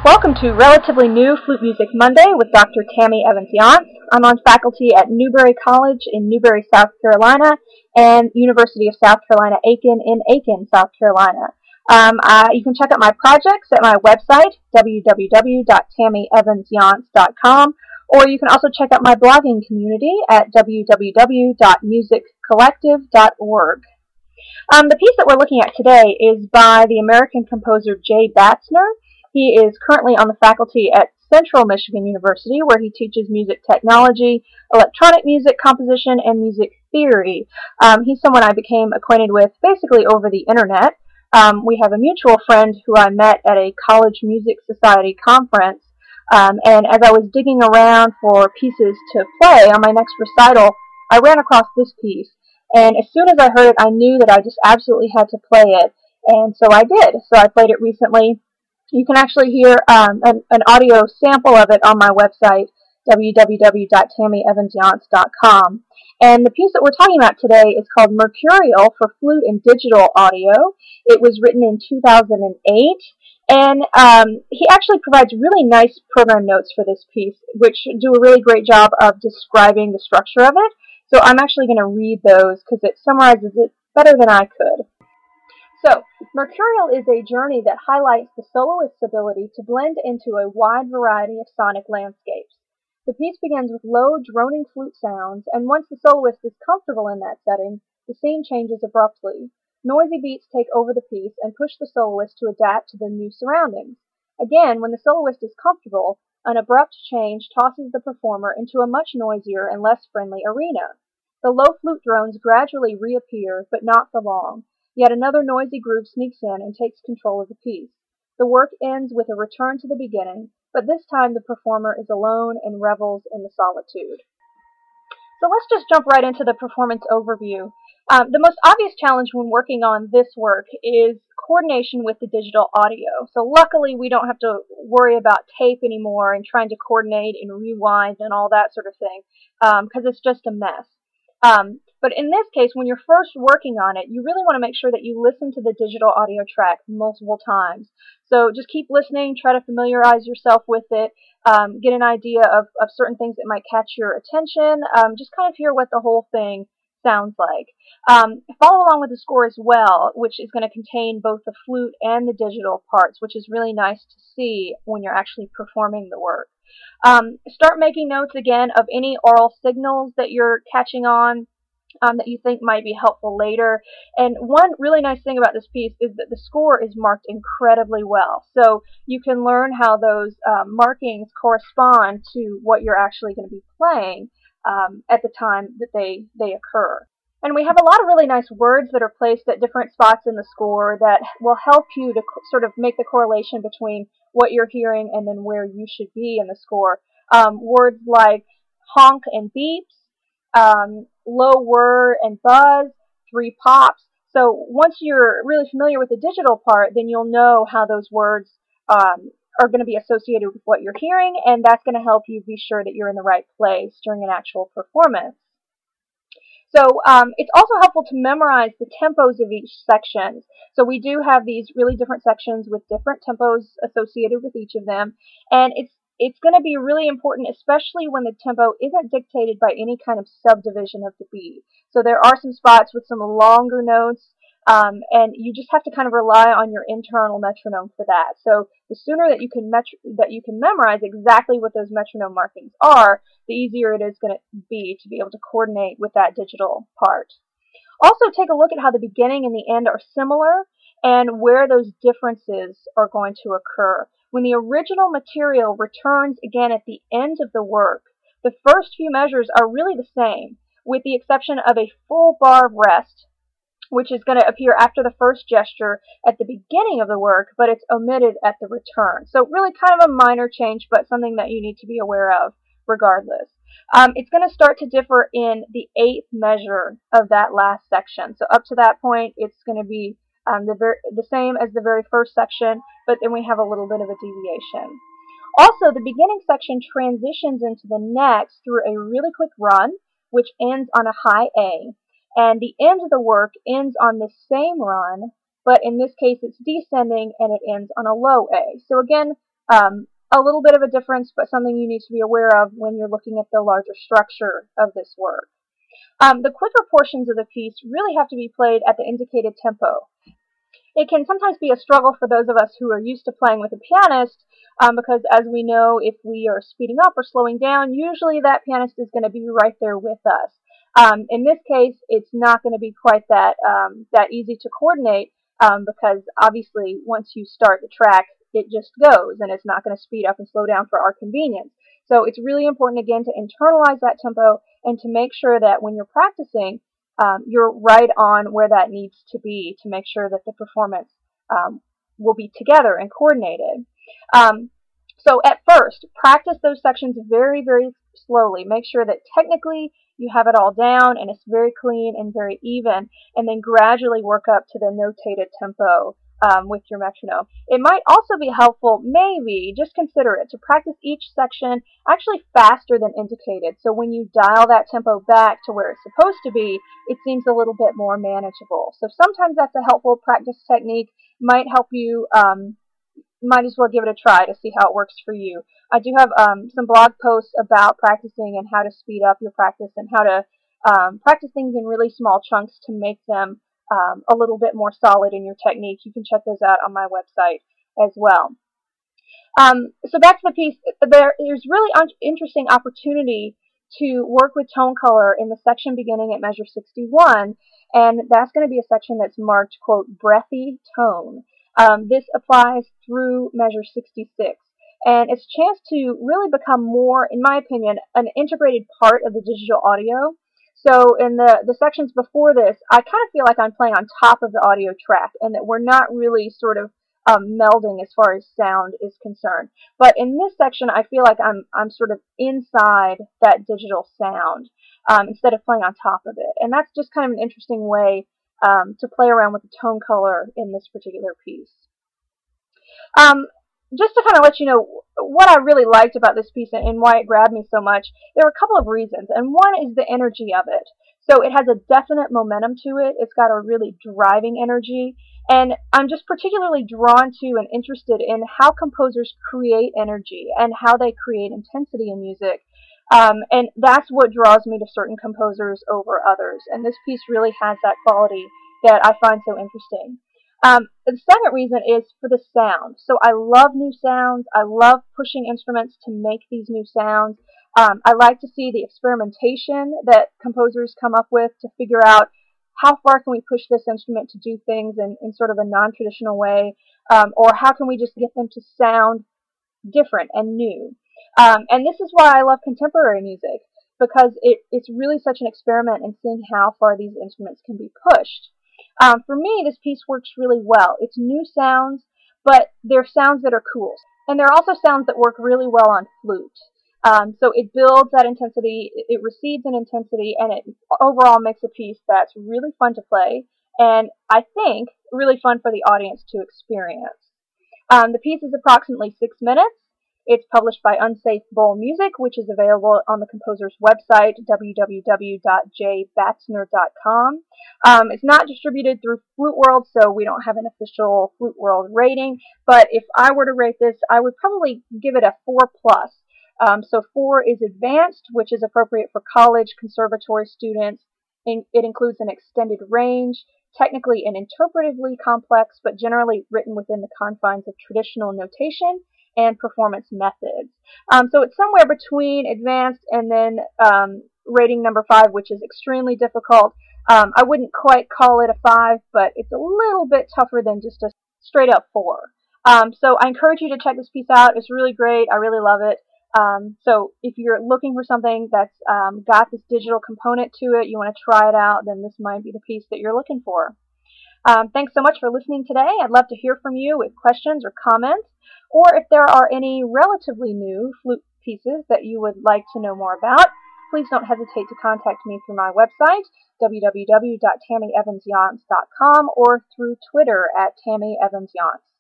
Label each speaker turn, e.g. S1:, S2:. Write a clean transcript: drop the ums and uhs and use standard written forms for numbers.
S1: Welcome to Relatively New Flute Music Monday with Dr. Tammy Evans-Yance. I'm on faculty at Newberry College in Newberry, South Carolina, and University of South Carolina Aiken in Aiken, South Carolina. You can check out my projects at my website, www.tammyevansyance.com, or you can also check out my blogging community at www.musiccollective.org. The piece that we're looking at today is by the American composer Jay Batzner. He is currently on the faculty at Central Michigan University, where he teaches music technology, electronic music composition, and music theory. He's someone I became acquainted with basically over the internet. We have a mutual friend who I met at a college music society conference, and as I was digging around for pieces to play on my next recital, I ran across this piece. And as soon as I heard it, I knew that I just absolutely had to play it, and so I did. So I played it recently. You can actually hear an audio sample of it on my website, www.tammyevansyance.com. And the piece that we're talking about today is called Mercurial for Flute and Digital Audio. It was written in 2008, and he actually provides really nice program notes for this piece, which do a really great job of describing the structure of it. So I'm actually going to read those because it summarizes it better than I could. So, Mercurial is a journey that highlights the soloist's ability to blend into a wide variety of sonic landscapes. The piece begins with low, droning flute sounds, and once the soloist is comfortable in that setting, the scene changes abruptly. Noisy beats take over the piece and push the soloist to adapt to the new surroundings. Again, when the soloist is comfortable, an abrupt change tosses the performer into a much noisier and less friendly arena. The low flute drones gradually reappear, but not for long. Yet another noisy group sneaks in and takes control of the piece. The work ends with a return to the beginning, but this time the performer is alone and revels in the solitude. So let's just jump right into the performance overview. The most obvious challenge when working on this work is coordination with the digital audio. So luckily we don't have to worry about tape anymore and trying to coordinate and rewind and all that sort of thing, because it's just a mess. But in this case, when you're first working on it, you really want to make sure that you listen to the digital audio track multiple times. So just keep listening, try to familiarize yourself with it, get an idea of certain things that might catch your attention, just kind of hear what the whole thing sounds like. Follow along with the score as well, which is going to contain both the flute and the digital parts, which is really nice to see when you're actually performing the work. Start making notes again of any oral signals that you're catching on, that you think might be helpful later. And one really nice thing about this piece is that the score is marked incredibly well. So you can learn how those markings correspond to what you're actually going to be playing at the time that they occur. And we have a lot of really nice words that are placed at different spots in the score that will help you to sort of make the correlation between what you're hearing and then where you should be in the score. Words like honk and beeps, low whir and buzz, 3 pops. So once you're really familiar with the digital part, then you'll know how those words are going to be associated with what you're hearing, and that's going to help you be sure that you're in the right place during an actual performance. So it's also helpful to memorize the tempos of each section. So we do have these really different sections with different tempos associated with each of them, and it's going to be really important, especially when the tempo isn't dictated by any kind of subdivision of the beat. So there are some spots with some longer notes, and you just have to kind of rely on your internal metronome for that. So the sooner that you can memorize exactly what those metronome markings are, the easier it is going to be able to coordinate with that digital part. Also, take a look at how the beginning and the end are similar and where those differences are going to occur. When the original material returns again at the end of the work, the first few measures are really the same, with the exception of a full bar of rest, which is going to appear after the first gesture at the beginning of the work, but it's omitted at the return. So really kind of a minor change, but something that you need to be aware of regardless. It's going to start to differ in the 8th measure of that last section. So up to that point, it's going to be the same as the very first section, but then we have a little bit of a deviation. Also, the beginning section transitions into the next through a really quick run, which ends on a high A, and the end of the work ends on the same run, but in this case it's descending and it ends on a low A. So again, a little bit of a difference, but something you need to be aware of when you're looking at the larger structure of this work. The quicker portions of the piece really have to be played at the indicated tempo. It can sometimes be a struggle for those of us who are used to playing with a pianist, because as we know, if we are speeding up or slowing down, usually that pianist is going to be right there with us. In this case, it's not going to be quite that easy to coordinate, because obviously once you start the track, it just goes, and it's not going to speed up and slow down for our convenience. So it's really important, again, to internalize that tempo and to make sure that when you're practicing, you're right on where that needs to be to make sure that the performance will be together and coordinated. So at first, practice those sections very, very slowly. Make sure that technically you have it all down and it's very clean and very even, and then gradually work up to the notated tempo with your metronome. It might also be helpful, maybe, just consider it, to practice each section actually faster than indicated. So when you dial that tempo back to where it's supposed to be, it seems a little bit more manageable. So sometimes that's a helpful practice technique. Might help you, might as well give it a try to see how it works for you. I do have some blog posts about practicing and how to speed up your practice and how to practice things in really small chunks to make them a little bit more solid in your technique. You can check those out on my website as well. So back to the piece, there's really interesting opportunity to work with tone color in the section beginning at measure 61, and that's going to be a section that's marked, quote, breathy tone. This applies through measure 66, and it's a chance to really become more, in my opinion, an integrated part of the digital audio. So in the sections before this, I kind of feel like I'm playing on top of the audio track and that we're not really sort of melding as far as sound is concerned. But in this section, I feel like I'm sort of inside that digital sound instead of playing on top of it. And that's just kind of an interesting way to play around with the tone color in this particular piece. Just to kind of let you know what I really liked about this piece and why it grabbed me so much, there are a couple of reasons, and one is the energy of it. So it has a definite momentum to it. It's got a really driving energy, and I'm just particularly drawn to and interested in how composers create energy and how they create intensity in music. And that's what draws me to certain composers over others, and this piece really has that quality that I find so interesting. The second reason is for the sound. So I love new sounds. I love pushing instruments to make these new sounds. I like to see the experimentation that composers come up with to figure out how far can we push this instrument to do things in sort of a non-traditional way, or how can we just get them to sound different and new. And this is why I love contemporary music, because it's really such an experiment in seeing how far these instruments can be pushed. For me, this piece works really well. It's new sounds, but they're sounds that are cool. And there are also sounds that work really well on flute. So it builds that intensity, it recedes in intensity, and it overall makes a piece that's really fun to play, and I think really fun for the audience to experience. The piece is approximately 6 minutes. It's published by Unsafe Bowl Music, which is available on the composer's website, www.jbatsner.com. It's not distributed through Flute World, so we don't have an official Flute World rating, but if I were to rate this, I would probably give it a 4+. So 4 is advanced, which is appropriate for college, conservatory students. It includes an extended range, technically and interpretively complex, but generally written within the confines of traditional notation and performance methods. So it's somewhere between advanced and then rating number 5, which is extremely difficult. I wouldn't quite call it a 5, but it's a little bit tougher than just a straight up 4. So I encourage you to check this piece out. It's really great. I really love it. So if you're looking for something that's got this digital component to it, you want to try it out, then this might be the piece that you're looking for. Thanks so much for listening today. I'd love to hear from you with questions or comments, or if there are any relatively new flute pieces that you would like to know more about, please don't hesitate to contact me through my website, www.tammyevansyaunce.com, or through Twitter @TammyEvansYaunce.